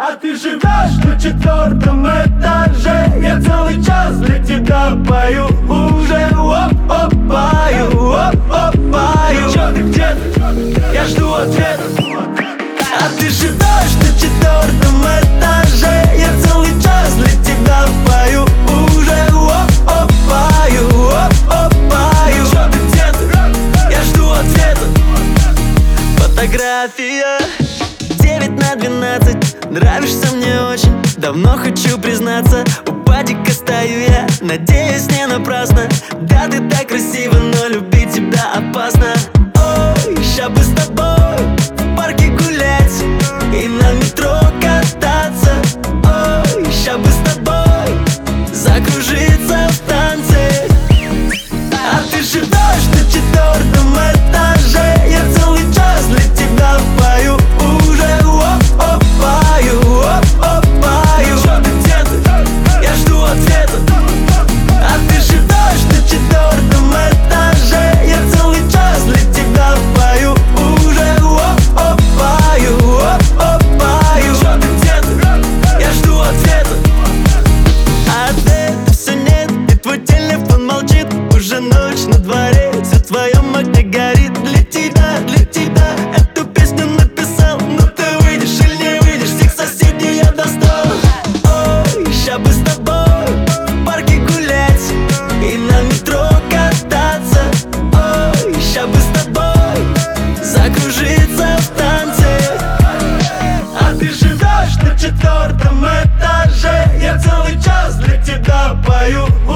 А ты живешь на 4-м этаже. Я целый час для тебя пою уже. Оп-оп-паю, оп-оп-паю. Чё ты, где ты? Я жду ответа. А ты живешь на 4-м этаже. Я целый час для тебя пою уже. Оп-оп-паю, оп-оп-паю. Чё ты, где ты? Я жду ответа. Фотография 9/12. Нравишься мне очень, давно хочу признаться. У падика стою я, надеюсь, не напрасно. Да, ты так красива, но любить тебя опасно. Ой, ща бы с тобой в парке гулять и на метро кататься. Ой, ща бы с тобой закружиться в танце. А ты живешь на 4-м этаже. Я целый час для тебя пою уже. Оп-оп-паю, оп-оп-паю. Чё ты, где ты? Я жду ответа. А ты живешь на 4-м этаже. Я целый час для тебя пою уже. Оп-оп-паю, оп-оп-паю. Чё ты, где ты? Я жду ответа. А ответа всё нет, и твой телефон молчит. Уже ночь на дворе, все в твоем окне горит. Для тебя эту песню написал. Но ты выйдешь или не выйдешь, всех соседей я достал. Ой, ща бы с тобой в парке гулять и на метро кататься. Ой, ща бы с тобой закружиться в танце. А ты живешь на 4-м этаже. Я целый час для тебя пою